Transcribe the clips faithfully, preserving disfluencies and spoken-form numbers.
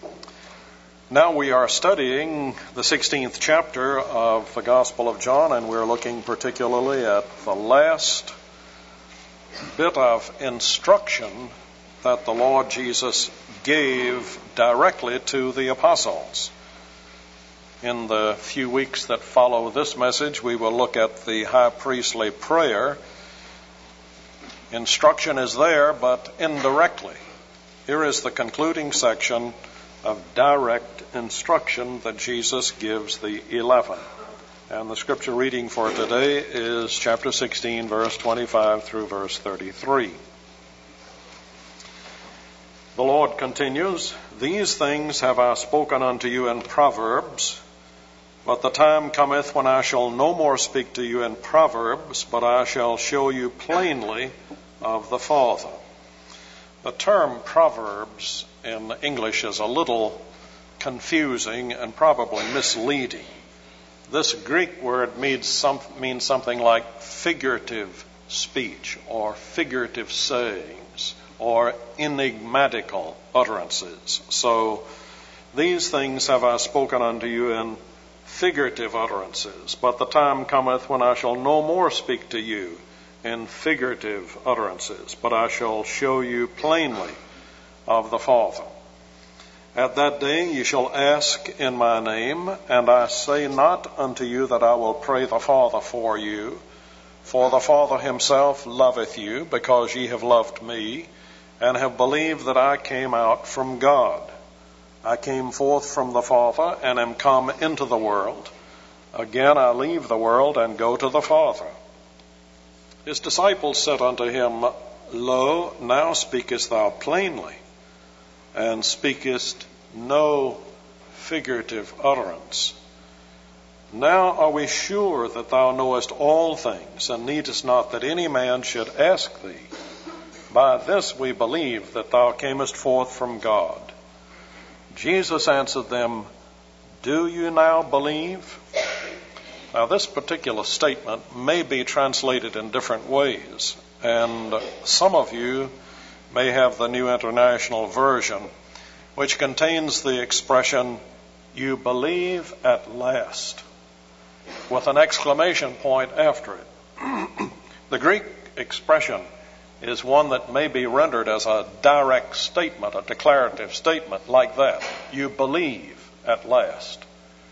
Now we are studying the sixteenth chapter of the Gospel of John, and we're looking particularly at the last bit of instruction that the Lord Jesus gave directly to the apostles. In the few weeks that follow this message, we will look at the high priestly prayer. Instruction is there, but indirectly. Here is the concluding section of direct instruction that Jesus gives the eleven. And the scripture reading for today is chapter sixteen, verse twenty-five through verse thirty-three. The Lord continues, "These things have I spoken unto you in proverbs, but the time cometh when I shall no more speak to you in proverbs, but I shall show you plainly of the Father." The term proverbs in English is a little confusing and probably misleading. This Greek word means, some, means something like figurative speech or figurative sayings or enigmatical utterances. So, these things have I spoken unto you in figurative utterances, but the time cometh when I shall no more speak to you in figurative utterances, but I shall show you plainly of the Father. At that day ye shall ask in my name, and I say not unto you that I will pray the Father for you, for the Father himself loveth you, because ye have loved me, and have believed that I came out from God. I came forth from the Father, and am come into the world. Again I leave the world, and go to the Father. His disciples said unto him, Lo, now speakest thou plainly, and speakest no figurative utterance. Now are we sure that thou knowest all things, and needest not that any man should ask thee. By this we believe that thou camest forth from God. Jesus answered them, Do you now believe? Now, this particular statement may be translated in different ways, and some of you may have the New International Version, which contains the expression, you believe at last, with an exclamation point after it. The Greek expression is one that may be rendered as a direct statement, a declarative statement like that. You believe at last.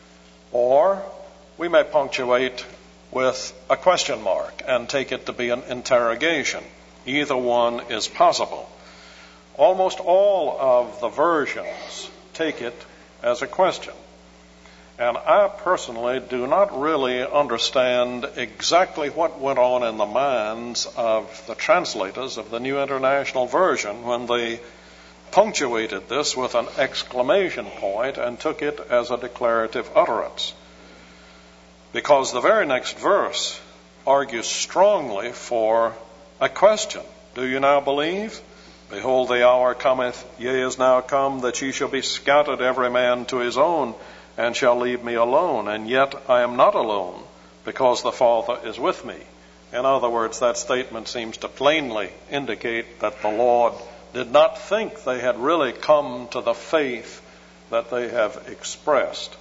Or we may punctuate with a question mark and take it to be an interrogation. Either one is possible. Almost all of the versions take it as a question. And I personally do not really understand exactly what went on in the minds of the translators of the New International Version when they punctuated this with an exclamation point and took it as a declarative utterance. Because the very next verse argues strongly for a question. Do you now believe? Behold, the hour cometh, yea, is now come, that ye shall be scattered every man to his own, and shall leave me alone. And yet I am not alone, because the Father is with me. In other words, that statement seems to plainly indicate that the Lord did not think they had really come to the faith that they have expressed.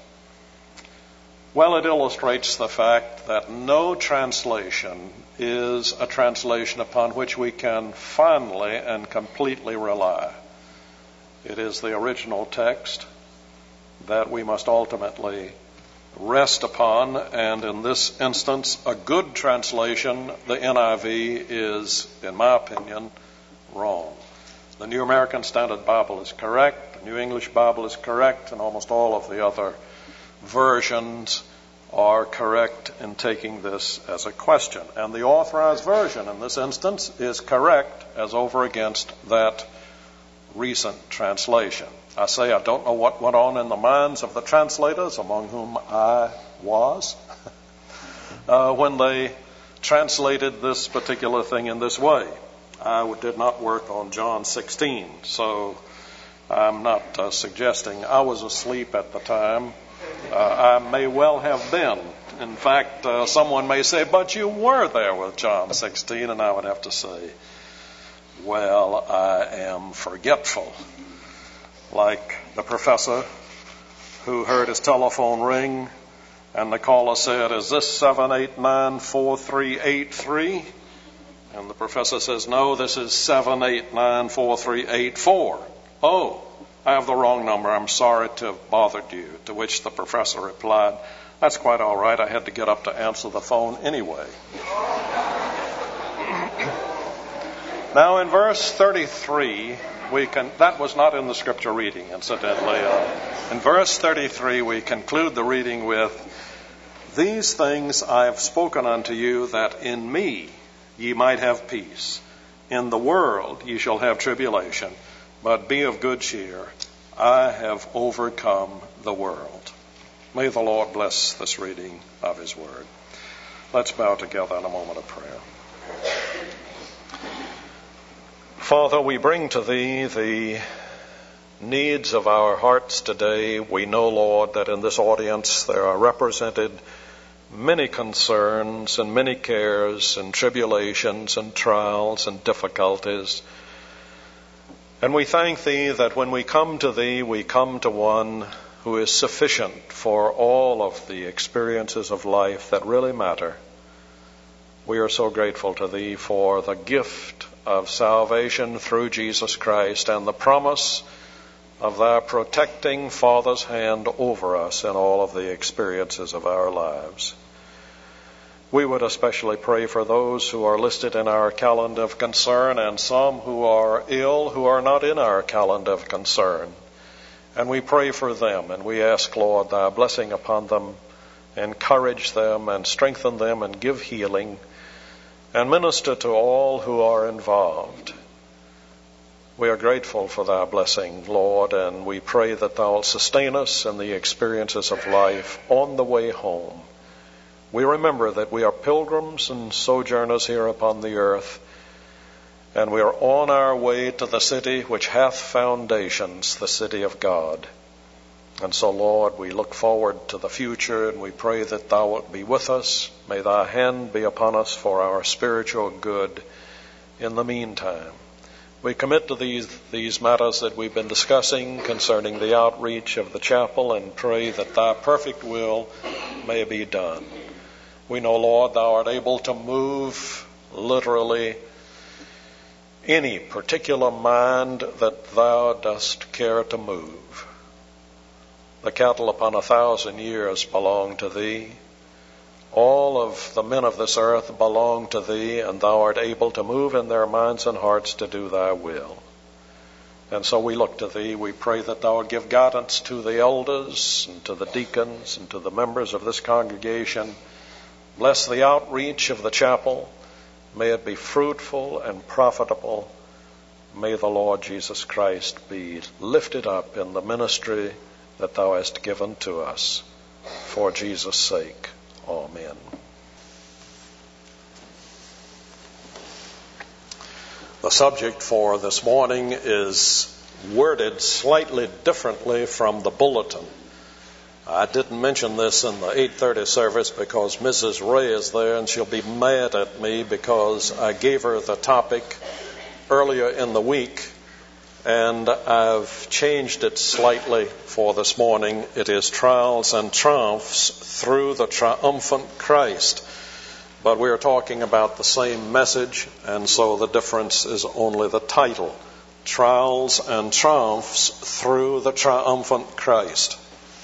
Well, it illustrates the fact that no translation is a translation upon which we can finally and completely rely. It is the original text that we must ultimately rest upon, and in this instance, a good translation, the N I V, is, in my opinion, wrong. The New American Standard Bible is correct, the New English Bible is correct, and almost all of the other versions are correct in taking this as a question. And the Authorized Version in this instance is correct as over against that recent translation. I say I don't know what went on in the minds of the translators, among whom I was, uh, when they translated this particular thing in this way. I did not work on John sixteen, so I'm not uh, suggesting I was asleep at the time. Uh, I may well have been. In fact, uh, someone may say, but you were there with John sixteen, and I would have to say, well, I am forgetful, like the professor who heard his telephone ring, and the caller said, "Is this seven eight nine four three eight three? And the professor says, "No, this is seven eight nine four three eight four. "Oh, I have the wrong number. I'm sorry to have bothered you." To which the professor replied, "That's quite all right. I had to get up to answer the phone anyway." Now in verse thirty-three, we can, that was not in the scripture reading, incidentally. Uh, in verse thirty-three, we conclude the reading with, "These things I have spoken unto you, that in me ye might have peace. In the world ye shall have tribulation, but be of good cheer. I have overcome the world." May the Lord bless this reading of his word. Let's bow together in a moment of prayer. Father, we bring to thee the needs of our hearts today. We know, Lord, that in this audience there are represented many concerns and many cares and tribulations and trials and difficulties. And we thank thee that when we come to thee, we come to one who is sufficient for all of the experiences of life that really matter. We are so grateful to thee for the gift of salvation through Jesus Christ and the promise of thy protecting Father's hand over us in all of the experiences of our lives. We would especially pray for those who are listed in our calendar of concern and some who are ill who are not in our calendar of concern. And we pray for them, and we ask, Lord, thy blessing upon them, encourage them and strengthen them and give healing, and minister to all who are involved. We are grateful for thy blessing, Lord, and we pray that thou wilt sustain us in the experiences of life on the way home. We remember that we are pilgrims and sojourners here upon the earth, and we are on our way to the city which hath foundations, the city of God. And so, Lord, we look forward to the future, and we pray that thou wilt be with us. May thy hand be upon us for our spiritual good in the meantime. We commit to these, these matters that we've been discussing concerning the outreach of the chapel, and pray that thy perfect will may be done. We know, Lord, thou art able to move literally any particular mind that thou dost care to move. The cattle upon a thousand years belong to thee. All of the men of this earth belong to thee, and thou art able to move in their minds and hearts to do thy will. And so we look to thee. We pray that thou would give guidance to the elders and to the deacons and to the members of this congregation. Bless the outreach of the chapel. May it be fruitful and profitable. May the Lord Jesus Christ be lifted up in the ministry that thou hast given to us. For Jesus' sake, amen. The subject for this morning is worded slightly differently from the bulletin. I didn't mention this in the eight thirty service because Missus Ray is there, and she'll be mad at me because I gave her the topic earlier in the week, and I've changed it slightly for this morning. It is Trials and Triumphs Through the Triumphant Christ. But we are talking about the same message, and so the difference is only the title. Trials and Triumphs Through the Triumphant Christ.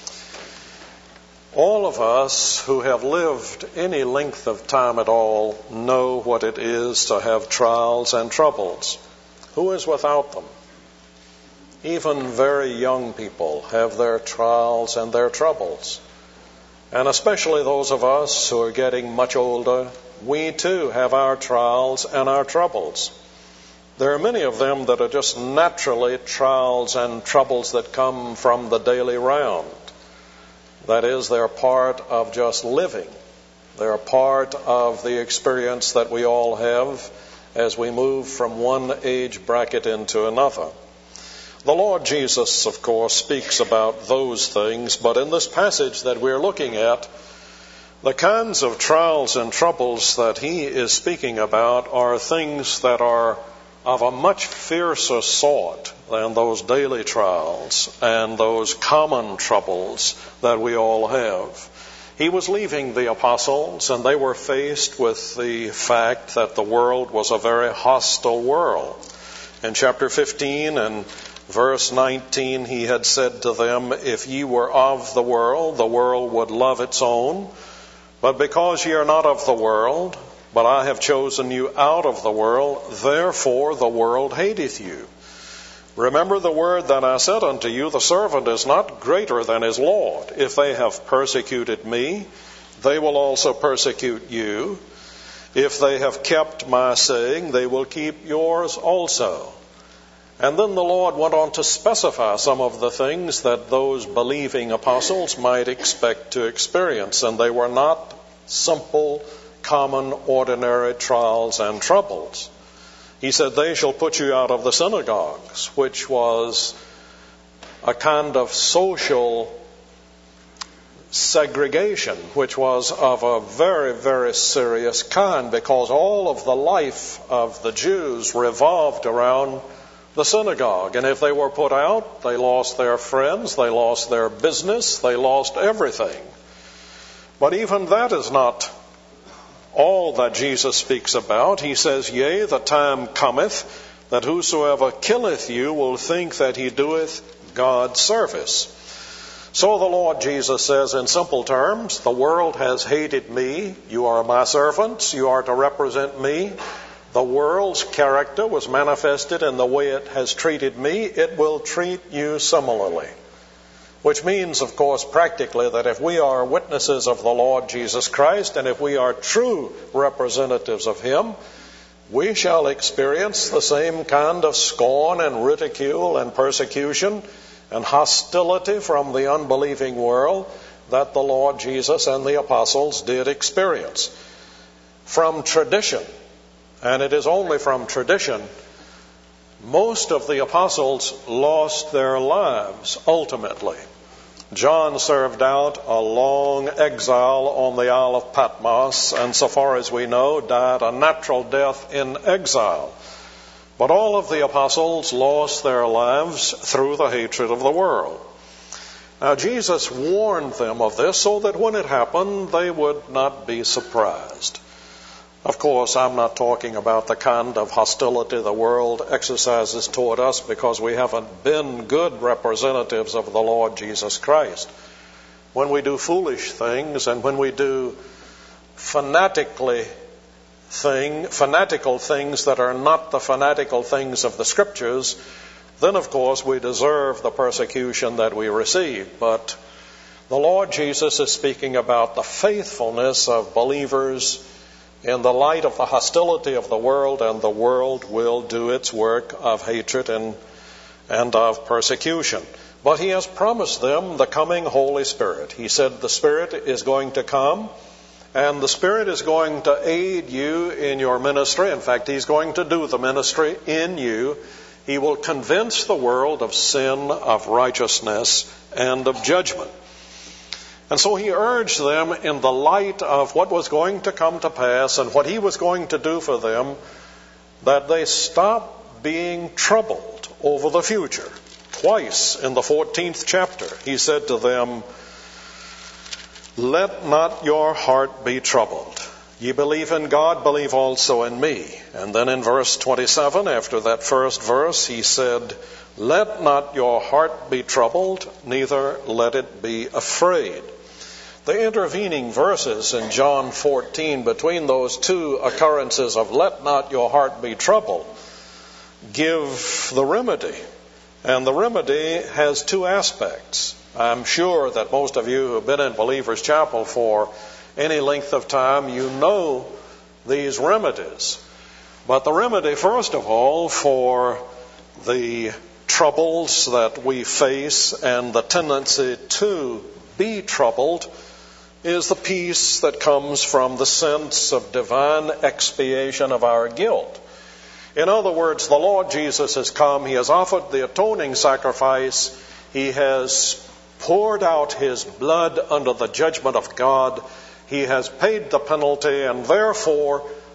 All of us who have lived any length of time at all know what it is to have trials and troubles. Who is without them? Even very young people have their trials and their troubles. And especially those of us who are getting much older, we too have our trials and our troubles. There are many of them that are just naturally trials and troubles that come from the daily round. That is, they're part of just living. They're part of the experience that we all have as we move from one age bracket into another. The Lord Jesus, of course, speaks about those things, but in this passage that we're looking at, the kinds of trials and troubles that he is speaking about are things that are of a much fiercer sort than those daily trials and those common troubles that we all have. He was leaving the apostles, and they were faced with the fact that the world was a very hostile world. In chapter fifteen and verse nineteen, he had said to them, "If ye were of the world, the world would love its own. But because ye are not of the world, but I have chosen you out of the world, therefore the world hateth you. Remember the word that I said unto you, the servant is not greater than his Lord. If they have persecuted me, they will also persecute you. If they have kept my saying, they will keep yours also." And then the Lord went on to specify some of the things that those believing apostles might expect to experience. And they were not simple, common, ordinary trials and troubles. He said, "They shall put you out of the synagogues," which was a kind of social segregation, which was of a very, very serious kind, because all of the life of the Jews revolved around the synagogue. And if they were put out, they lost their friends, they lost their business, they lost everything. But even that is not all that Jesus speaks about. He says, "Yea, the time cometh that whosoever killeth you will think that he doeth God service." So the Lord Jesus says in simple terms, the world has hated me. You are my servants. You are to represent me. The world's character was manifested in the way it has treated me. It will treat you similarly. Which means, of course, practically that if we are witnesses of the Lord Jesus Christ, and if we are true representatives of Him, we shall experience the same kind of scorn and ridicule and persecution and hostility from the unbelieving world that the Lord Jesus and the apostles did experience. From tradition, and it is only from tradition, most of the apostles lost their lives ultimately. John served out a long exile on the Isle of Patmos, and so far as we know, died a natural death in exile. But all of the apostles lost their lives through the hatred of the world. Now, Jesus warned them of this so that when it happened, they would not be surprised. Of course, I'm not talking about the kind of hostility the world exercises toward us because we haven't been good representatives of the Lord Jesus Christ. When we do foolish things and when we do fanatically thing, fanatical things that are not the fanatical things of the Scriptures, then of course we deserve the persecution that we receive. But the Lord Jesus is speaking about the faithfulness of believers in the light of the hostility of the world, and the world will do its work of hatred and, and of persecution. But He has promised them the coming Holy Spirit. He said the Spirit is going to come, and the Spirit is going to aid you in your ministry. In fact, He's going to do the ministry in you. He will convince the world of sin, of righteousness, and of judgment. And so He urged them in the light of what was going to come to pass and what He was going to do for them, that they stop being troubled over the future. Twice in the fourteenth chapter, He said to them, "Let not your heart be troubled. Ye believe in God, believe also in me." And then in verse twenty-seven, after that first verse, He said, "Let not your heart be troubled, neither let it be afraid." The intervening verses in John fourteen between those two occurrences of "let not your heart be troubled" give the remedy. And the remedy has two aspects. I'm sure that most of you who have been in Believers Chapel for any length of time, you know these remedies. But the remedy, first of all, for the troubles that we face and the tendency to be troubled is the peace that comes from the sense of divine expiation of our guilt. In other words, the Lord Jesus has come. He has offered the atoning sacrifice. He has poured out His blood under the judgment of God. He has paid the penalty, and therefore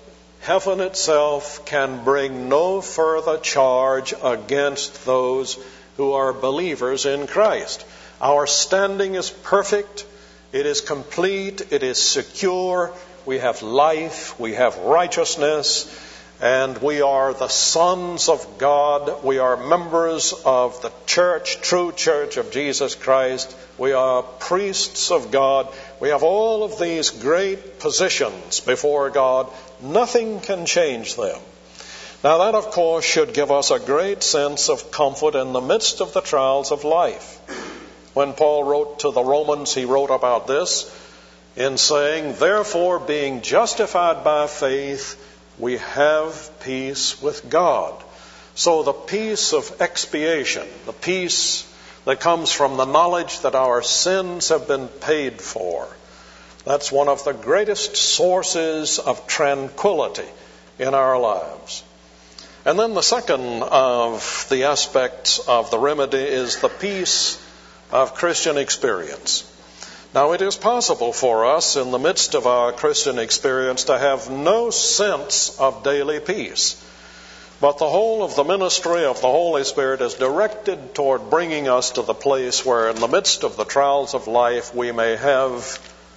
heaven itself can bring no further charge against those who are believers in Christ. Our standing is perfect, it is complete, it is secure. We have life, we have righteousness, and we are the sons of God. We are members of the church, true church of Jesus Christ. We are priests of God. We have all of these great positions before God. Nothing can change them. Now that, of course, should give us a great sense of comfort in the midst of the trials of life. When Paul wrote to the Romans, he wrote about this in saying, "Therefore, being justified by faith, we have peace with God." So the peace of expiation, the peace that comes from the knowledge that our sins have been paid for, that's one of the greatest sources of tranquility in our lives. And then the second of the aspects of the remedy is the peace of Christian experience. Now, it is possible for us in the midst of our Christian experience to have no sense of daily peace. But the whole of the ministry of the Holy Spirit is directed toward bringing us to the place where in the midst of the trials of life we may have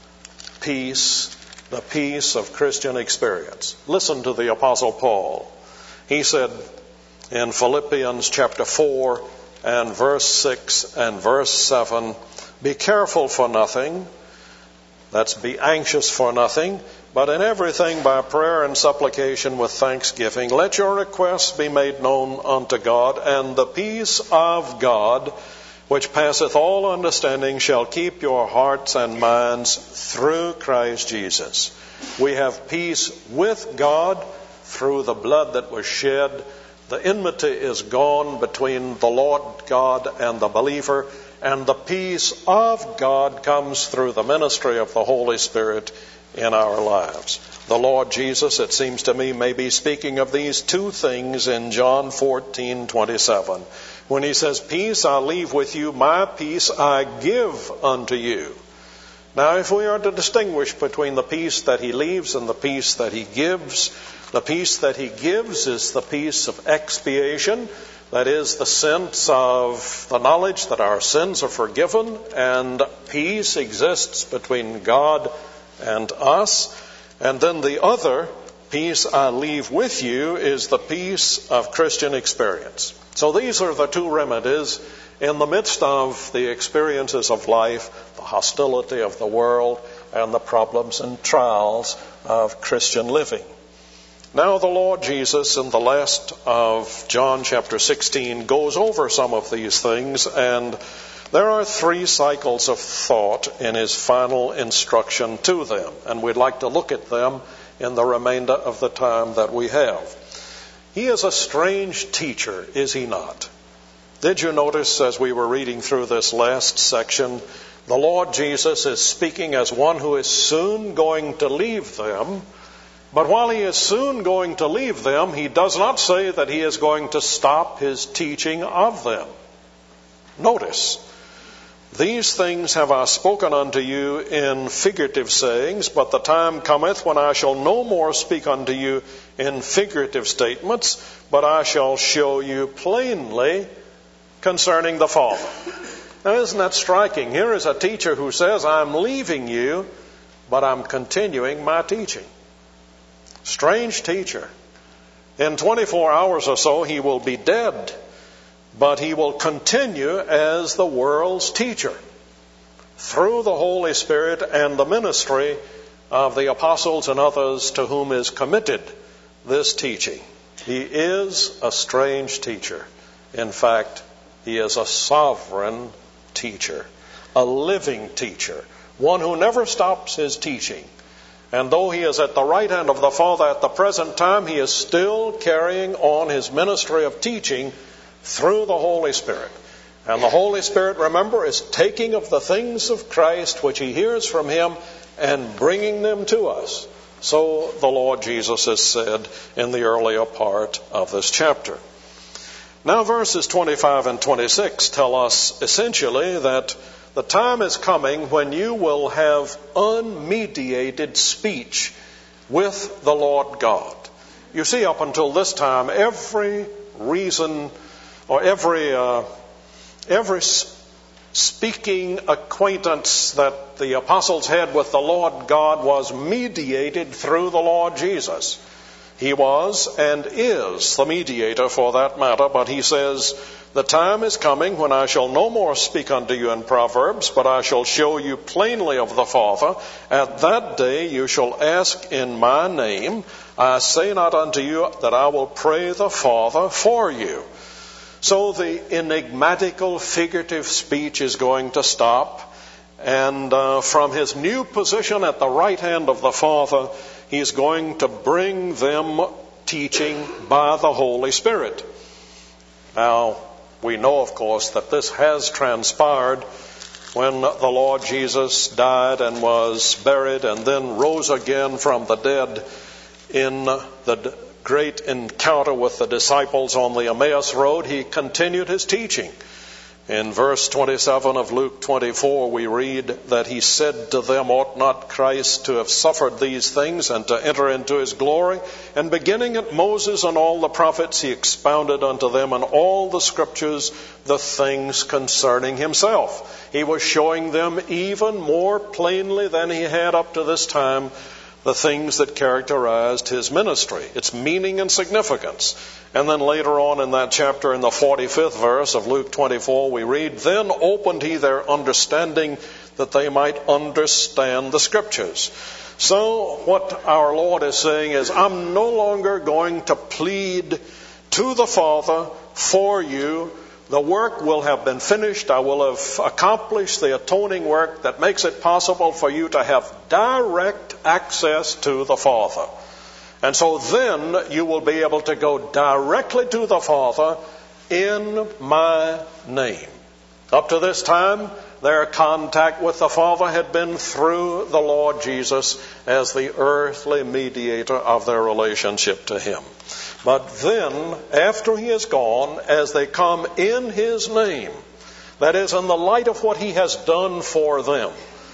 peace, the peace of Christian experience. Listen to the Apostle Paul. He said in Philippians chapter four and verse six and verse seven, "Be careful for nothing," that's be anxious for nothing, "but in everything by prayer and supplication with thanksgiving, let your requests be made known unto God, and the peace of God, which passeth all understanding, shall keep your hearts and minds through Christ Jesus." We have peace with God through the blood that was shed. The enmity is gone between the Lord God and the believer, and the peace of God comes through the ministry of the Holy Spirit in our lives. The Lord Jesus, it seems to me, may be speaking of these two things in John fourteen twenty-seven, when he says, "Peace I leave with you, my peace I give unto you." Now, if we are to distinguish between the peace that he leaves and the peace that he gives, the peace that he gives is the peace of expiation. That is the sense of the knowledge that our sins are forgiven and peace exists between God and us. And then the other peace I leave with you is the peace of Christian experience. So these are the two remedies in the midst of the experiences of life, the hostility of the world, and the problems and trials of Christian living. Now the Lord Jesus in the last of John chapter sixteen goes over some of these things, and there are three cycles of thought in his final instruction to them, and we'd like to look at them in the remainder of the time that we have. He is a strange teacher, is he not? Did you notice as we were reading through this last section, the Lord Jesus is speaking as one who is soon going to leave them. But while he is soon going to leave them, he does not say that he is going to stop his teaching of them. Notice, "These things have I spoken unto you in figurative sayings, but the time cometh when I shall no more speak unto you in figurative statements, but I shall show you plainly concerning the Father." Now, isn't that striking? Here is a teacher who says, "I'm leaving you, but I'm continuing my teaching." Strange teacher. In twenty-four hours or so, he will be dead, but he will continue as the world's teacher through the Holy Spirit and the ministry of the apostles and others to whom is committed this teaching. He is a strange teacher. In fact, he is a sovereign teacher, a living teacher, one who never stops his teaching. And though he is at the right hand of the Father at the present time, he is still carrying on his ministry of teaching through the Holy Spirit. And the Holy Spirit, remember, is taking of the things of Christ which he hears from him and bringing them to us. So the Lord Jesus has said in the earlier part of this chapter. Now verses twenty-five and twenty-six tell us essentially that the time is coming when you will have unmediated speech with the Lord God. You see, up until this time, every reason or every uh, every speaking acquaintance that the apostles had with the Lord God was mediated through the Lord Jesus. He was and is the mediator for that matter, but he says, the time is coming when I shall no more speak unto you in proverbs, but I shall show you plainly of the Father. At that day you shall ask in my name. I say not unto you that I will pray the Father for you. So the enigmatical, figurative speech is going to stop. And uh, from his new position at the right hand of the Father, he's going to bring them teaching by the Holy Spirit. Now, we know, of course, that this has transpired when the Lord Jesus died and was buried and then rose again from the dead in the great encounter with the disciples on the Emmaus Road. He continued his teaching. In verse twenty-seven of Luke twenty-four, we read that he said to them, ought not Christ to have suffered these things and to enter into his glory? And beginning at Moses and all the prophets, he expounded unto them in all the scriptures the things concerning himself. He was showing them even more plainly than he had up to this time the things that characterized his ministry, its meaning and significance. And then later on in that chapter, in the forty-fifth verse of Luke twenty-four, we read, then opened he their understanding that they might understand the scriptures. So what our Lord is saying is, I'm no longer going to plead to the Father for you. The work will have been finished. I will have accomplished the atoning work that makes it possible for you to have direct access to the Father. And so then you will be able to go directly to the Father in my name. Up to this time, their contact with the Father had been through the Lord Jesus as the earthly mediator of their relationship to him. But then, after he is gone, as they come in his name, that is, in the light of what he has done for them,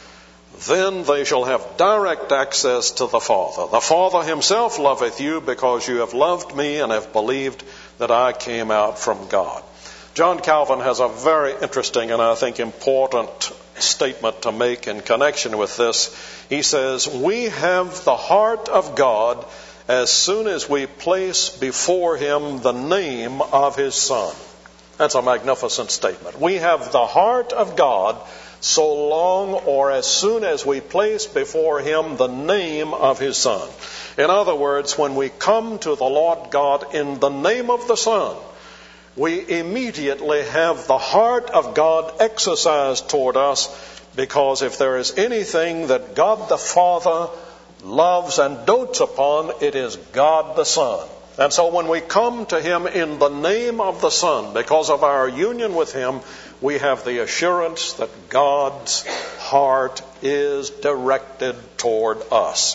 then they shall have direct access to the Father. The Father himself loveth you because you have loved me and have believed that I came out from God. John Calvin has a very interesting and I think important statement to make in connection with this. He says, we have the heart of God as soon as we place before him the name of his Son. That's a magnificent statement. We have the heart of God so long or as soon as we place before him the name of his Son. In other words, when we come to the Lord God in the name of the Son, we immediately have the heart of God exercised toward us, because if there is anything that God the Father loves and dotes upon, it is God the Son. And so when we come to him in the name of the Son, because of our union with him, we have the assurance that God's heart is directed toward us.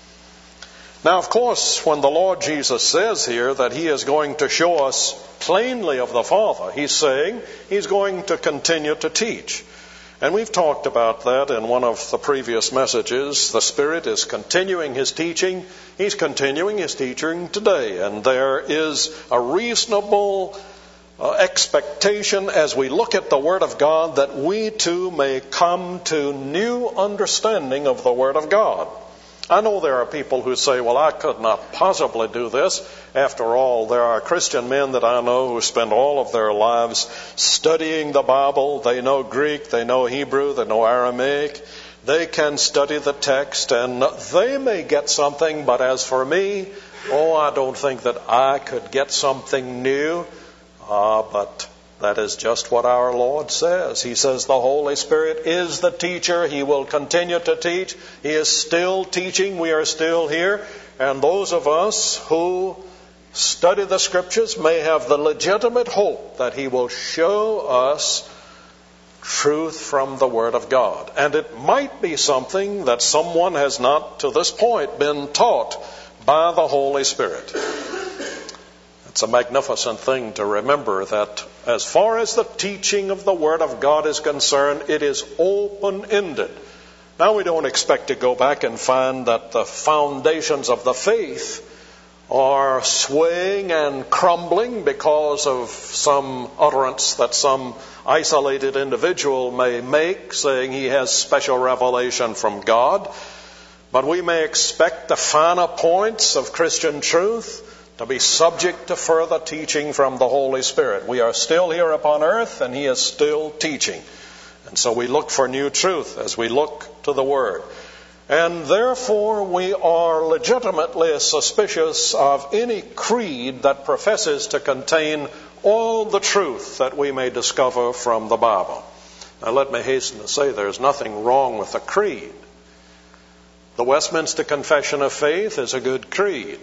Now, of course, when the Lord Jesus says here that he is going to show us plainly of the Father, he's saying he's going to continue to teach. And we've talked about that in one of the previous messages. The Spirit is continuing his teaching. He's continuing his teaching today. And there is a reasonable uh, expectation as we look at the Word of God that we too may come to new understanding of the Word of God. I know there are people who say, well, I could not possibly do this. After all, there are Christian men that I know who spend all of their lives studying the Bible. They know Greek, they know Hebrew, they know Aramaic. They can study the text and they may get something, but as for me, oh, I don't think that I could get something new. Ah, but that is just what our Lord says. He says the Holy Spirit is the teacher. He will continue to teach. He is still teaching. We are still here. And those of us who study the Scriptures may have the legitimate hope that he will show us truth from the Word of God. And it might be something that someone has not to this point been taught by the Holy Spirit. It's a magnificent thing to remember that as far as the teaching of the Word of God is concerned, it is open-ended. Now, we don't expect to go back and find that the foundations of the faith or swaying and crumbling because of some utterance that some isolated individual may make, saying he has special revelation from God. But we may expect the finer points of Christian truth to be subject to further teaching from the Holy Spirit. We are still here upon earth, and He is still teaching. And so we look for new truth as we look to the Word. And therefore we are legitimately suspicious of any creed that professes to contain all the truth that we may discover from the Bible. Now let me hasten to say there's nothing wrong with a creed. The Westminster Confession of Faith is a good creed.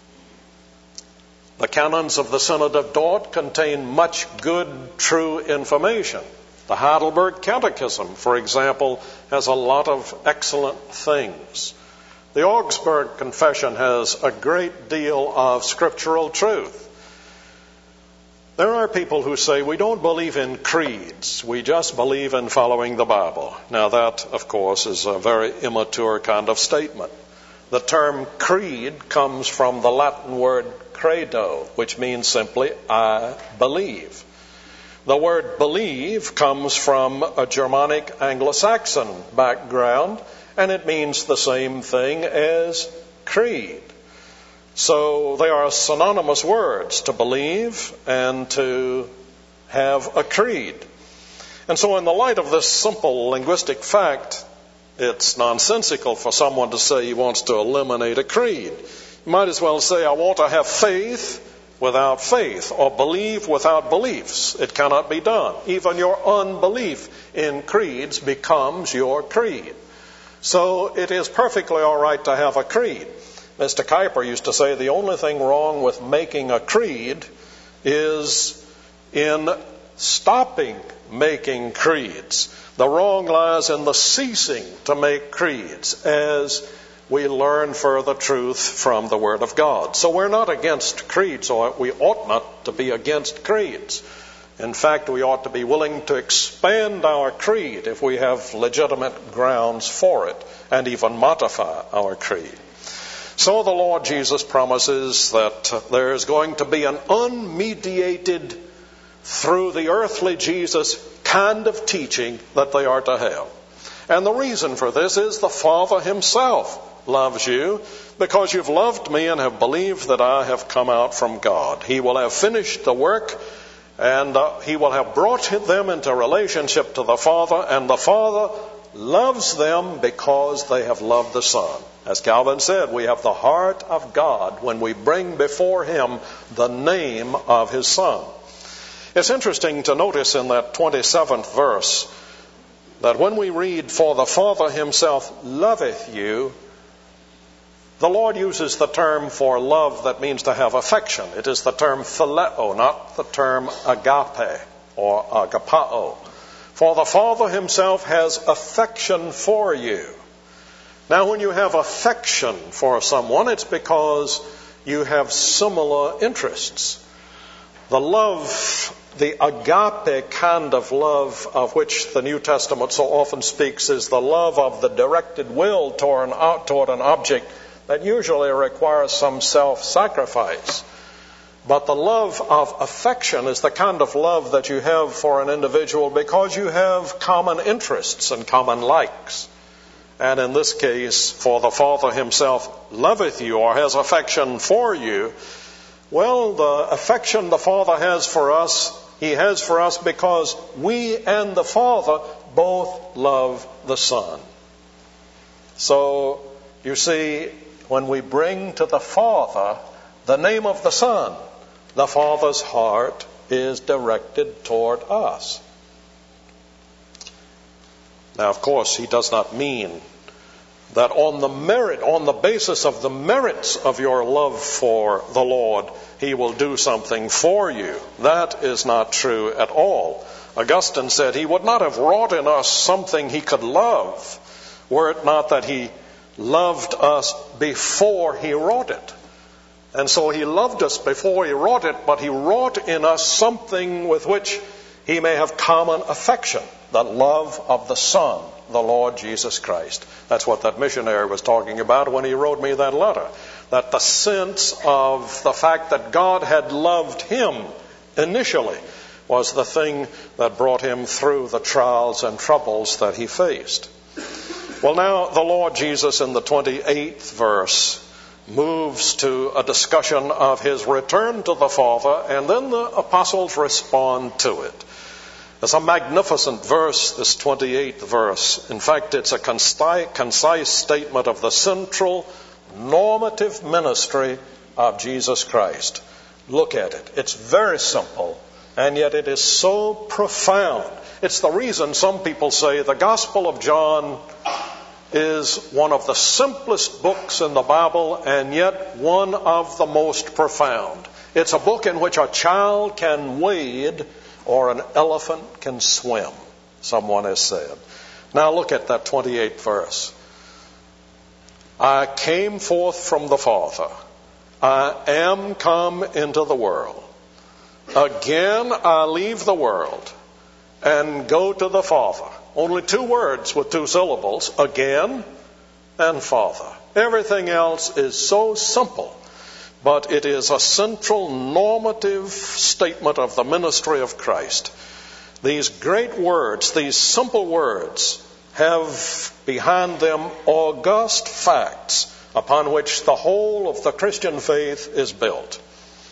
The canons of the Synod of Dort contain much good, true information. The Heidelberg Catechism, for example, has a lot of excellent things. The Augsburg Confession has a great deal of scriptural truth. There are people who say we don't believe in creeds, we just believe in following the Bible. Now that, of course, is a very immature kind of statement. The term creed comes from the Latin word credo, which means simply, I believe. The word believe comes from a Germanic Anglo-Saxon background, and it means the same thing as creed. So they are synonymous words, to believe and to have a creed. And so in the light of this simple linguistic fact, it's nonsensical for someone to say he wants to eliminate a creed. You might as well say, I want to have faith without faith, or believe without beliefs. It cannot be done. Even your unbelief in creeds becomes your creed. So it is perfectly all right to have a creed. Mister Kuyper used to say the only thing wrong with making a creed is in stopping making creeds. The wrong lies in the ceasing to make creeds as we learn further truth from the Word of God. So we're not against creeds, or we ought not to be against creeds. In fact, we ought to be willing to expand our creed if we have legitimate grounds for it, and even modify our creed. So the Lord Jesus promises that there's going to be an unmediated, through the earthly Jesus, kind of teaching that they are to have. And the reason for this is the Father Himself loves you because you've loved me and have believed that I have come out from God. He will have finished the work, and uh, He will have brought them into relationship to the Father, and the Father loves them because they have loved the Son. As Calvin said, we have the heart of God when we bring before Him the name of His Son. It's interesting to notice in that twenty-seventh verse that when we read, for the Father Himself loveth you, the Lord uses the term for love that means to have affection. It is the term phileo, not the term agape or agapao. For the Father Himself has affection for you. Now, when you have affection for someone, it's because you have similar interests. The love, the agape kind of love of which the New Testament so often speaks, is the love of the directed will toward an, toward an object that usually requires some self-sacrifice. But the love of affection is the kind of love that you have for an individual because you have common interests and common likes. And in this case, for the Father Himself loveth you, or has affection for you. Well, the affection the Father has for us, He has for us because we and the Father both love the Son. So, you see, when we bring to the Father the name of the Son, the Father's heart is directed toward us. Now, of course, He does not mean that on the merit, on the basis of the merits of your love for the Lord, He will do something for you. That is not true at all. Augustine said He would not have wrought in us something He could love, were it not that He loved us before He wrought it. And so He loved us before He wrought it, but He wrought in us something with which He may have common affection, the love of the Son, the Lord Jesus Christ. That's what that missionary was talking about when he wrote me that letter. that the sense of the fact that God had loved him initially was the thing that brought him through the trials and troubles that he faced. Well, now the Lord Jesus in the twenty-eighth verse moves to a discussion of his return to the Father, and then the apostles respond to it. It's a magnificent verse, this twenty-eighth verse. In fact, it's a concise, concise statement of the central normative ministry of Jesus Christ. Look at it. It's very simple, and yet it is so profound. It's the reason some people say the Gospel of John is one of the simplest books in the Bible, and yet one of the most profound. It's a book in which a child can wade or an elephant can swim, someone has said. Now look at that twenty-eighth verse. I came forth from the Father. I am come into the world. Again I leave the world and go to the Father. Only two words with two syllables, again and Father. Everything else is so simple, but it is a central normative statement of the ministry of Christ. These great words, these simple words, have behind them august facts upon which the whole of the Christian faith is built.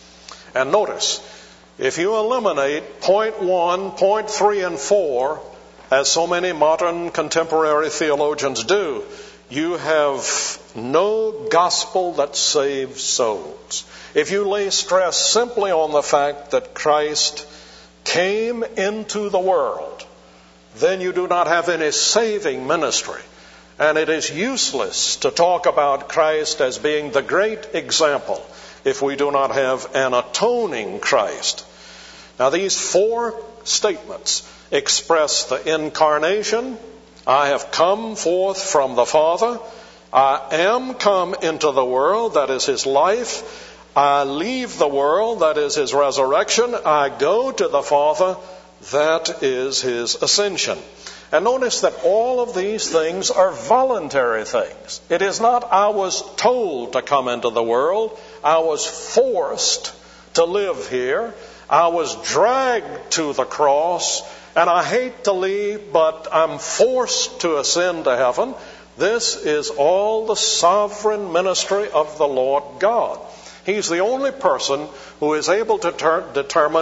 And notice, if you eliminate point one, point three, and four, as so many modern contemporary theologians do, you have no gospel that saves souls. If you lay stress simply on the fact that Christ came into the world, then you do not have any saving ministry. And it is useless to talk about Christ as being the great example if we do not have an atoning Christ. Now, these four statements express the incarnation. I have come forth from the Father. I am come into the world, that is his life. I leave the world, that is his resurrection. I go to the Father, that is his ascension. And notice that all of these things are voluntary things. It is not I was told to come into the world. I was forced to live here. I was dragged to the cross, and I hate to leave, but I'm forced to ascend to heaven. This is all the sovereign ministry of the Lord God. He's the only person who is able to ter- determine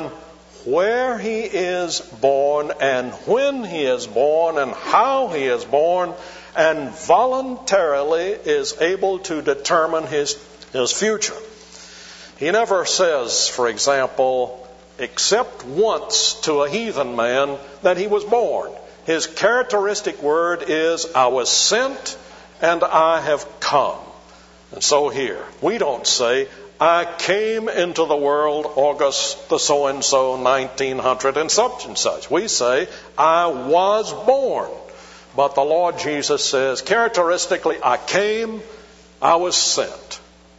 where he is born and when he is born and how he is born, and voluntarily is able to determine his, his future. He never says, for example, except once to a heathen man, that he was born. His characteristic word is, I was sent and I have come. And so here, we don't say, I came into the world August the so-and-so, nineteen hundred and such and such. We say, I was born. But the Lord Jesus says, characteristically, I came, I was sent.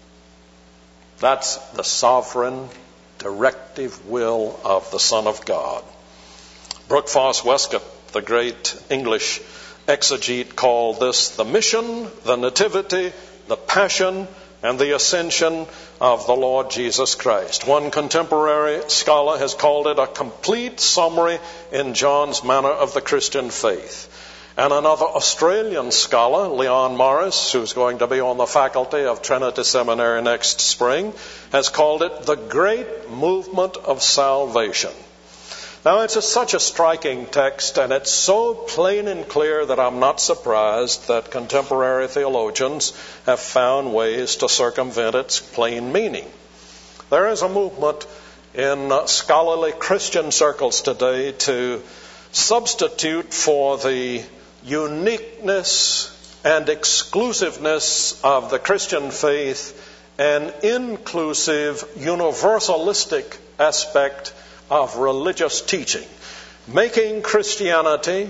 That's the sovereign directive will of the Son of God. Brooke Foss Westcott, the great English exegete, called this the mission, the nativity, the passion, and the ascension of the Lord Jesus Christ. One contemporary scholar has called it a complete summary in John's manner of the Christian faith. And another Australian scholar, Leon Morris, who's going to be on the faculty of Trinity Seminary next spring, has called it the great movement of salvation. Now, it's a, such a striking text, and it's so plain and clear that I'm not surprised that contemporary theologians have found ways to circumvent its plain meaning. There is a movement in uh, scholarly Christian circles today to substitute for the uniqueness and exclusiveness of the Christian faith an inclusive, universalistic aspect of religious teaching, making Christianity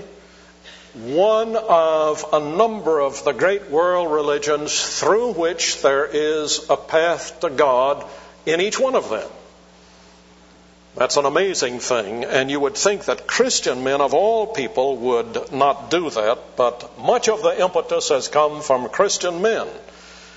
one of a number of the great world religions through which there is a path to God in each one of them. That's an amazing thing, and you would think that Christian men of all people would not do that, but much of the impetus has come from Christian men.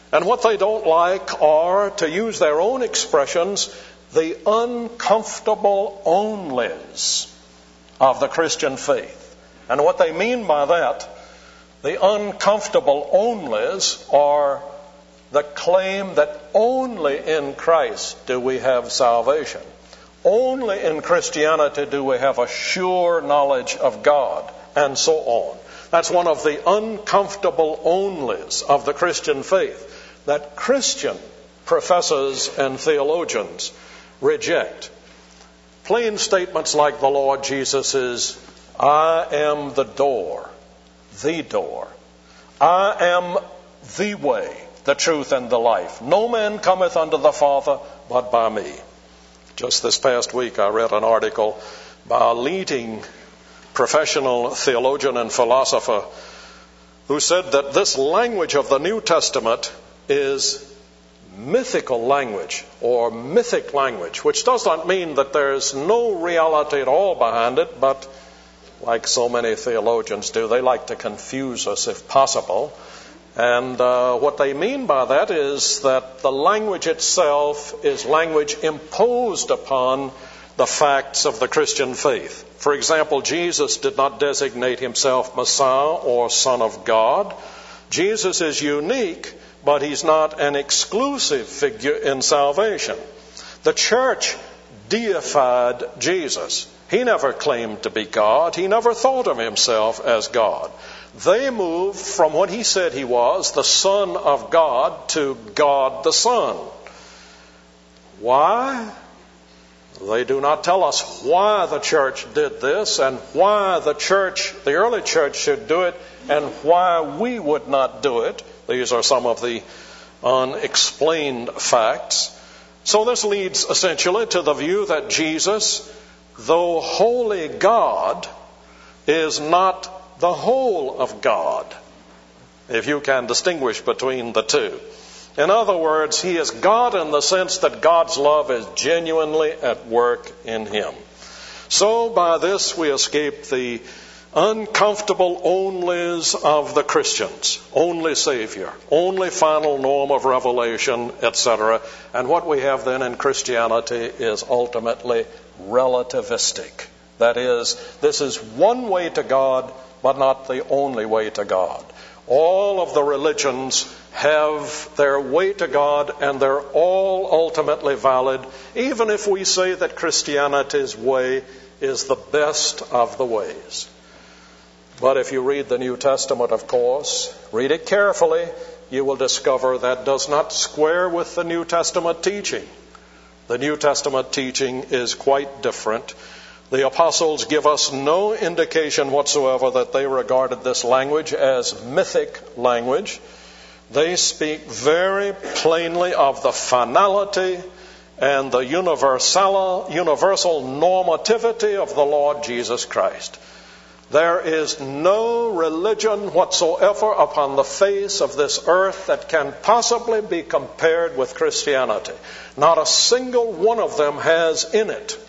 And what they don't like are, to use their own expressions, the uncomfortable onlys of the Christian faith. And what they mean by that, the uncomfortable onlys, are the claim that only in Christ do we have salvation. Only in Christianity do we have a sure knowledge of God, and so on. That's one of the uncomfortable onlys of the Christian faith that Christian professors and theologians reject. Plain statements like the Lord Jesus' I am the door, the door. I am the way, the truth, and the life. No man cometh unto the Father but by me. Just this past week I read an article by a leading professional theologian and philosopher who said that this language of the New Testament is mythical language or mythic language, which does not mean that there's no reality at all behind it, but like so many theologians do, they like to confuse us if possible. And uh, what they mean by that is that the language itself is language imposed upon the facts of the Christian faith. For example, Jesus did not designate himself Messiah or Son of God. Jesus is unique, but he's not an exclusive figure in salvation. The church deified Jesus. He never claimed to be God. He never thought of himself as God. They moved from what he said he was, the Son of God, to God the Son. Why? They do not tell us why the church did this and why the church, the early church, should do it and why we would not do it. These are some of the unexplained facts. So this leads essentially to the view that Jesus, though wholly God, is not the whole of God, if you can distinguish between the two. In other words, he is God in the sense that God's love is genuinely at work in him. So by this we escape the uncomfortable onlys of the Christians, only Savior, only final norm of revelation, et cetera. And what we have then in Christianity is ultimately relativistic. That is, this is one way to God, but not the only way to God. All of the religions have their way to God, and they're all ultimately valid, even if we say that Christianity's way is the best of the ways. But if you read the New Testament, of course, read it carefully, you will discover that does not square with the New Testament teaching. The New Testament teaching is quite different. The apostles give us no indication whatsoever that they regarded this language as mythic language. They speak very plainly of the finality and the universal, universal normativity of the Lord Jesus Christ. There is no religion whatsoever upon the face of this earth that can possibly be compared with Christianity. Not a single one of them has in it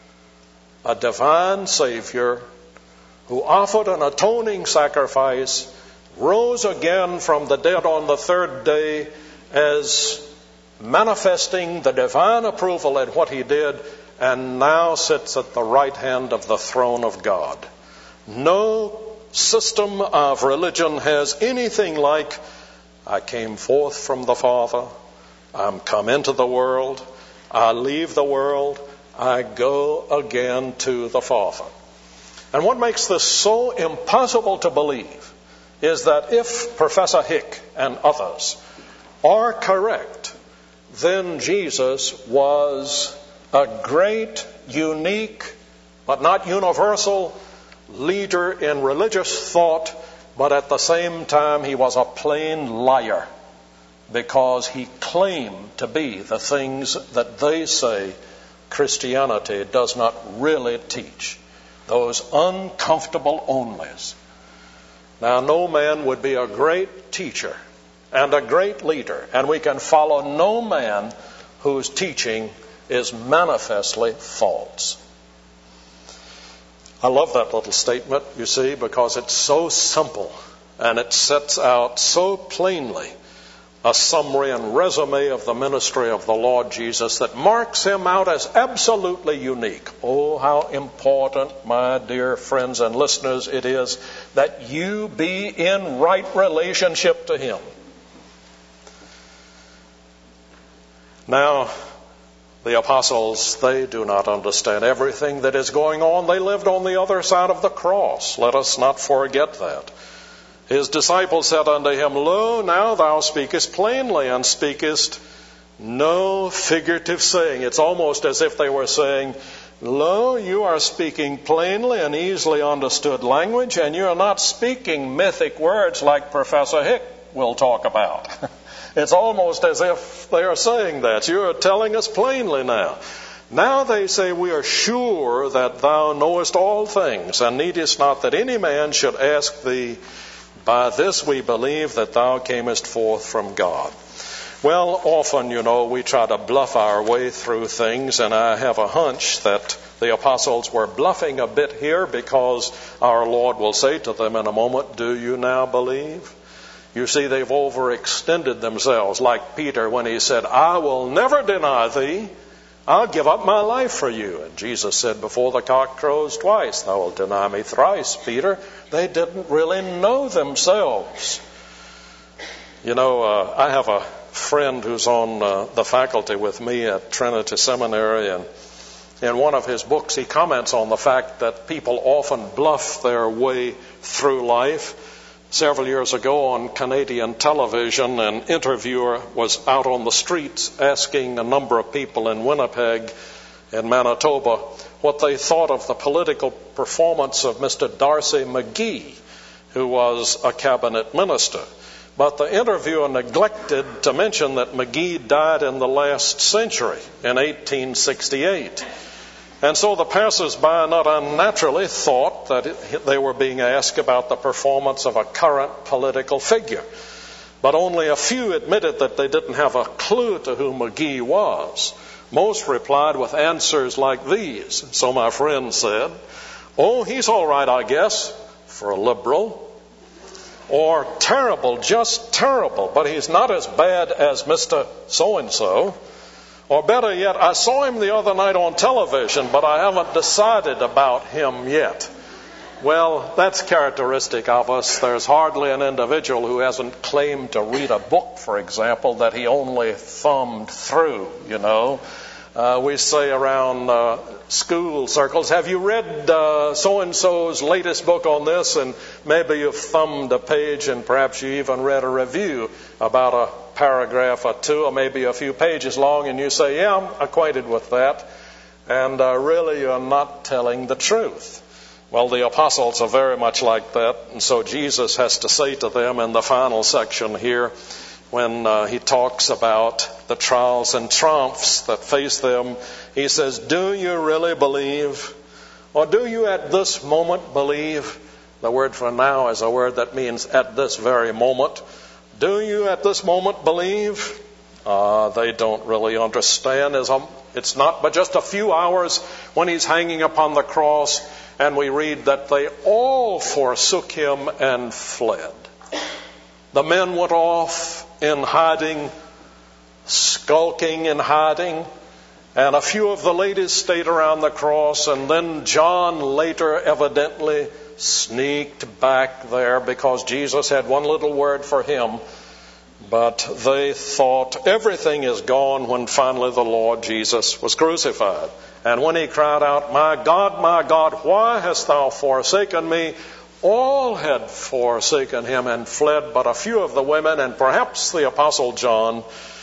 a divine Savior who offered an atoning sacrifice, rose again from the dead on the third day as manifesting the divine approval at what he did, and now sits at the right hand of the throne of God. No system of religion has anything like, I came forth from the Father, I'm come into the world, I leave the world, I go again to the Father. And what makes this so impossible to believe is that if Professor Hick and others are correct, then Jesus was a great, unique, but not universal leader in religious thought, but at the same time he was a plain liar because he claimed to be the things that they say Christianity does not really teach. Those uncomfortable onlys. Now, no man would be a great teacher and a great leader, and we can follow no man whose teaching is manifestly false. I love that little statement, you see, because it's so simple and it sets out so plainly a summary and resume of the ministry of the Lord Jesus that marks him out as absolutely unique. Oh, how important, my dear friends and listeners, it is that you be in right relationship to him. Now, the apostles, they do not understand everything that is going on. They lived on the other side of the cross. Let us not forget that. His disciples said unto him, Lo, now thou speakest plainly, and speakest no figurative saying. It's almost as if they were saying, Lo, you are speaking plainly and easily understood language, and you are not speaking mythic words like Professor Hick will talk about. It's almost as if they are saying that. You are telling us plainly now. Now they say, We are sure that thou knowest all things, and needest not that any man should ask thee. By this we believe that thou camest forth from God. Well, often, you know, we try to bluff our way through things, and I have a hunch that the apostles were bluffing a bit here, because our Lord will say to them in a moment, Do you now believe? You see, they've overextended themselves, like Peter when he said, I will never deny thee. I'll give up my life for you. And Jesus said, before the cock crows twice, thou wilt deny me thrice, Peter. They didn't really know themselves. You know, uh, I have a friend who's on uh, the faculty with me at Trinity Seminary, and in one of his books he comments on the fact that people often bluff their way through life. Several years ago on Canadian television, an interviewer was out on the streets asking a number of people in Winnipeg and Manitoba what they thought of the political performance of Mister Darcy McGee, who was a cabinet minister. But the interviewer neglected to mention that McGee died in the last century, in eighteen sixty-eight. And so the passers-by not unnaturally thought that it, they were being asked about the performance of a current political figure. But only a few admitted that they didn't have a clue to who McGee was. Most replied with answers like these. So my friend said, Oh, he's all right, I guess, for a liberal. Or terrible, just terrible, but he's not as bad as Mister So-and-so. Or better yet, I saw him the other night on television, but I haven't decided about him yet. Well, that's characteristic of us. There's hardly an individual who hasn't claimed to read a book, for example, that he only thumbed through, you know. Uh, we say around uh, school circles, have you read uh, so-and-so's latest book on this? And maybe you've thumbed a page, and perhaps you even read a review about a paragraph or two, or maybe a few pages long, and you say, yeah, I'm acquainted with that. And uh, really you're not telling the truth. Well, the apostles are very much like that, and so Jesus has to say to them in the final section here, when uh, he talks about the trials and triumphs that face them, he says, do you really believe? Or do you at this moment believe? The word for now is a word that means at this very moment. Do you at this moment believe? Uh, they don't really understand. It's not but just a few hours when he's hanging upon the cross, and we read that they all forsook him and fled. The men went off in hiding, skulking in hiding, and a few of the ladies stayed around the cross, and then John later evidently sneaked back there because Jesus had one little word for him. But they thought everything is gone when finally the Lord Jesus was crucified. And when he cried out, my God, my God, why hast thou forsaken me? All had forsaken him and fled, but a few of the women and perhaps the Apostle John.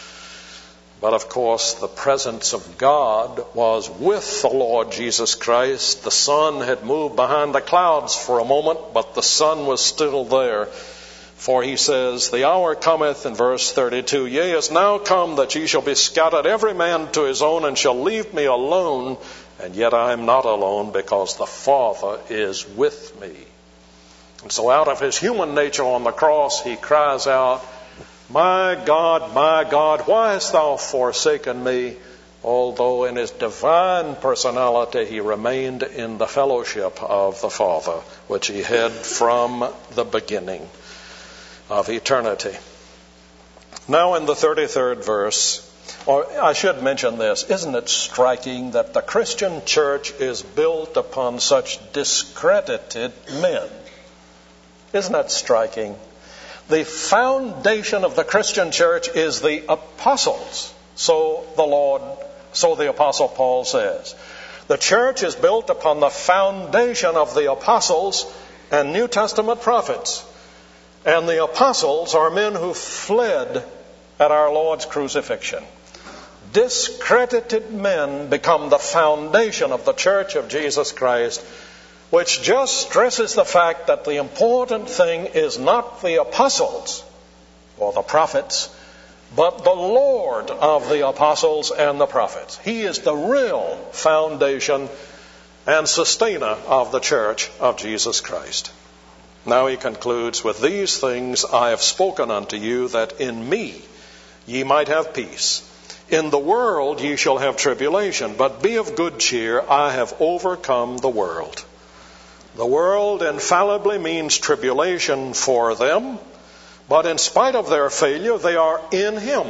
But of course, the presence of God was with the Lord Jesus Christ. The sun had moved behind the clouds for a moment, but the sun was still there. For he says, the hour cometh, in verse thirty-two, yea, is now come that ye shall be scattered every man to his own, and shall leave me alone. And yet I am not alone, because the Father is with me. And so out of his human nature on the cross, he cries out, my God, my God, why hast thou forsaken me? Although in his divine personality he remained in the fellowship of the Father, which he had from the beginning of eternity. Now in the thirty-third verse, or I should mention this, isn't it striking that the Christian church is built upon such discredited men? Isn't that striking? The foundation of the Christian church is the apostles. So the Lord, so the Apostle Paul says. The church is built upon the foundation of the apostles and New Testament prophets. And the apostles are men who fled at our Lord's crucifixion. Discredited men become the foundation of the church of Jesus Christ, which just stresses the fact that the important thing is not the apostles or the prophets, but the Lord of the apostles and the prophets. He is the real foundation and sustainer of the church of Jesus Christ. Now he concludes, with these things I have spoken unto you, that in me ye might have peace. In the world ye shall have tribulation, but be of good cheer, I have overcome the world. The world infallibly means tribulation for them, but in spite of their failure, they are in Him.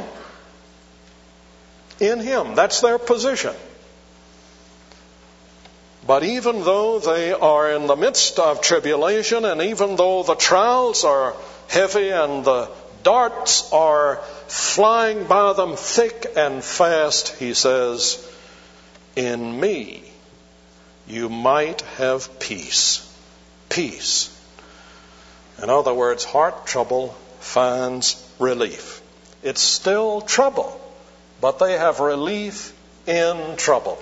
In Him. That's their position. But even though they are in the midst of tribulation, and even though the trials are heavy and the darts are flying by them thick and fast, he says, in me you might have peace. Peace. In other words, heart trouble finds relief. It's still trouble, but they have relief in trouble.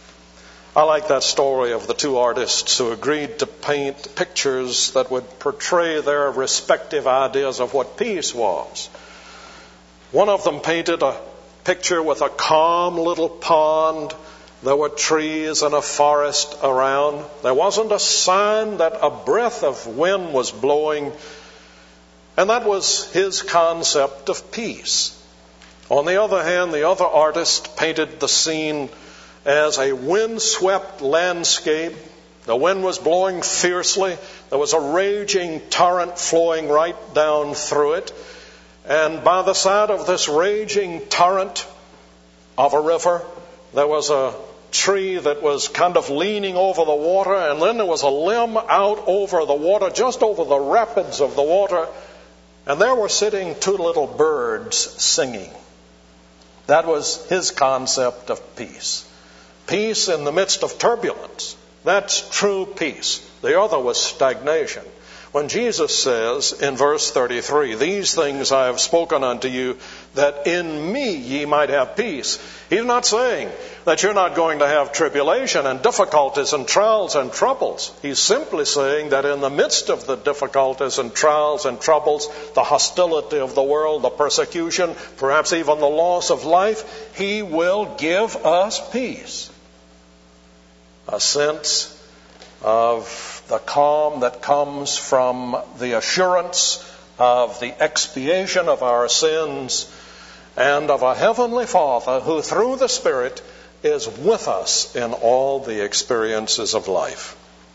I like that story of the two artists who agreed to paint pictures that would portray their respective ideas of what peace was. One of them painted a picture with a calm little pond. There were trees and a forest around. There wasn't a sign that a breath of wind was blowing. And that was his concept of peace. On the other hand, the other artist painted the scene as a windswept landscape. The wind was blowing fiercely. There was a raging torrent flowing right down through it. And by the side of this raging torrent of a river, there was a tree that was kind of leaning over the water, and then there was a limb out over the water, just over the rapids of the water, and there were sitting two little birds singing. That was his concept of peace. Peace in the midst of turbulence. That's true peace. The other was stagnation. When Jesus says in verse thirty-three, these things I have spoken unto you, that in me ye might have peace, he's not saying that you're not going to have tribulation and difficulties and trials and troubles. He's simply saying that in the midst of the difficulties and trials and troubles, the hostility of the world, the persecution, perhaps even the loss of life, he will give us peace. A sense of the calm that comes from the assurance of the expiation of our sins and of a heavenly Father who through the Spirit is with us in all the experiences of life.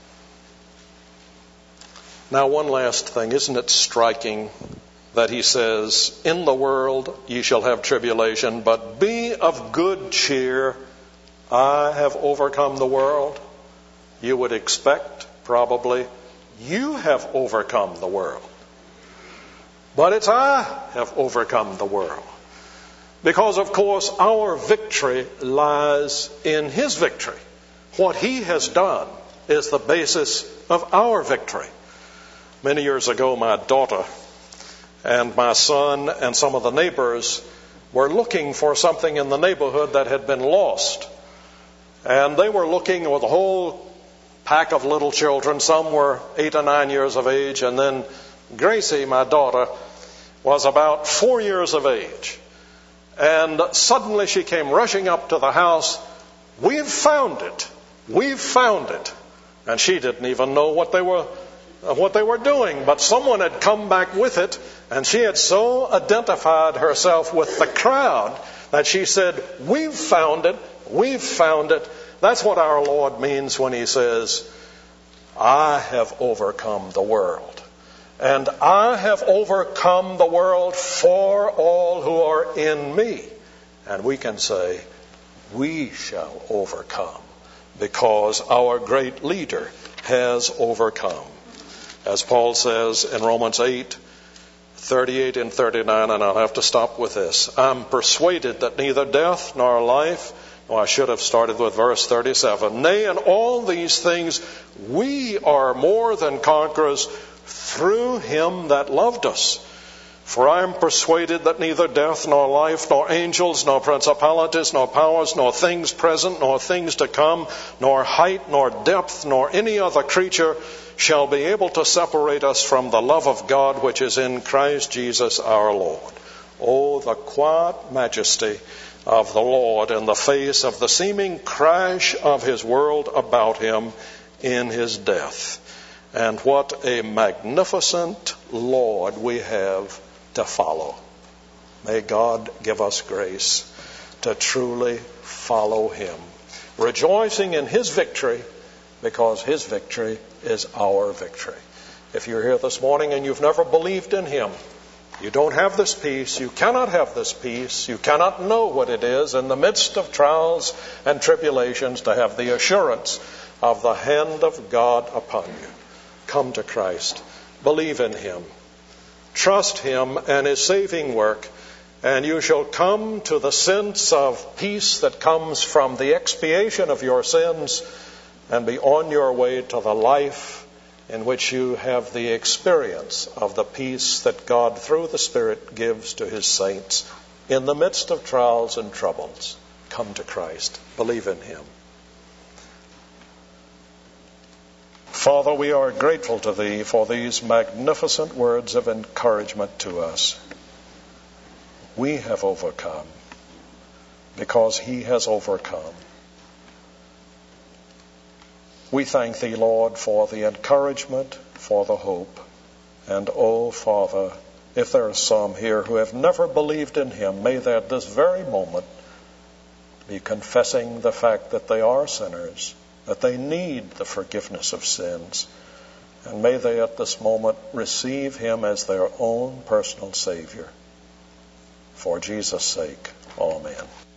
Now, one last thing. Isn't it striking that he says, in the world ye shall have tribulation, but be of good cheer, I have overcome the world. You would expect, probably, you have overcome the world. But it's I have overcome the world. Because, of course, our victory lies in his victory. What he has done is the basis of our victory. Many years ago, my daughter and my son and some of the neighbors were looking for something in the neighborhood that had been lost. And they were looking with a whole pack of little children. Some were eight or nine years of age. And then Gracie, my daughter, was about four years of age. And suddenly she came rushing up to the house. We've found it. We've found it. And she didn't even know what they were what they were doing, but someone had come back with it, and she had so identified herself with the crowd that she said, we've found it, we've found it. That's what our Lord means when he says, I have overcome the world. And I have overcome the world for all who are in me. And we can say, we shall overcome because our great leader has overcome. As Paul says in Romans eight, thirty-eight and thirty-nine, and I'll have to stop with this. I'm persuaded that neither death nor life, no, I should have started with verse thirty-seven. Nay, in all these things we are more than conquerors through him that loved us. For I am persuaded that neither death nor life, nor angels, nor principalities, nor powers, nor things present, nor things to come, nor height, nor depth, nor any other creature shall be able to separate us from the love of God which is in Christ Jesus our Lord. Oh, the quiet majesty of the Lord in the face of the seeming crash of his world about him in his death. And what a magnificent Lord we have to follow. May God give us grace to truly follow him, rejoicing in his victory, because his victory is our victory. If you're here this morning and you've never believed in him, you don't have this peace, you cannot have this peace, you cannot know what it is in the midst of trials and tribulations to have the assurance of the hand of God upon you. Come to Christ. Believe in him. Trust him and his saving work, and you shall come to the sense of peace that comes from the expiation of your sins, and be on your way to the life in which you have the experience of the peace that God through the Spirit gives to his saints in the midst of trials and troubles. Come to Christ. Believe in him. Father, we are grateful to thee for these magnificent words of encouragement to us. We have overcome because he has overcome. We thank thee, Lord, for the encouragement, for the hope. And, oh, Father, if there are some here who have never believed in him, may they at this very moment be confessing the fact that they are sinners, that they need the forgiveness of sins. And may they at this moment receive him as their own personal Savior. For Jesus' sake, amen.